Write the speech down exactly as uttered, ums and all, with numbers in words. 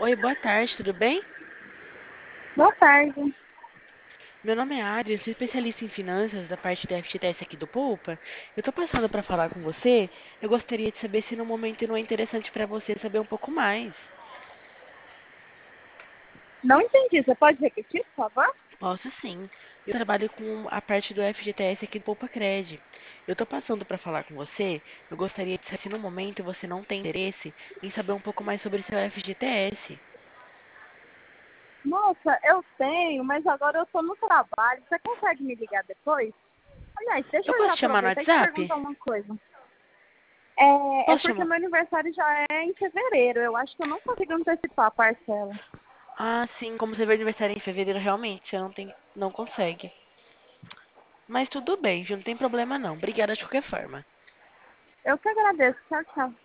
Oi, boa tarde, tudo bem? Boa tarde. Meu nome é Adri, eu sou especialista em finanças da parte da F G T S aqui do Poupa. Eu tô passando para falar com você. Eu gostaria de saber se no momento não é interessante para você saber um pouco mais. Não entendi. Você pode repetir, por favor? Posso sim. Eu trabalho com a parte do F G T S aqui do Poupa Cred. Eu tô passando para falar com você. Eu gostaria de saber se no momento você não tem interesse em saber um pouco mais sobre seu F G T S. Nossa, eu tenho, mas agora eu estou no trabalho. Você consegue me ligar depois? Aliás, deixa Eu eu já posso te chamar no aproveitar e te WhatsApp? perguntar uma coisa. É, é Posso porque chamar? meu aniversário já é em fevereiro. Eu acho que eu não consigo antecipar a parcela. Ah, sim, como você vai aniversário em fevereiro, realmente, você não tem, não consegue. Mas tudo bem, viu? Não tem problema não. Obrigada de qualquer forma. Eu que agradeço. Tchau, tchau.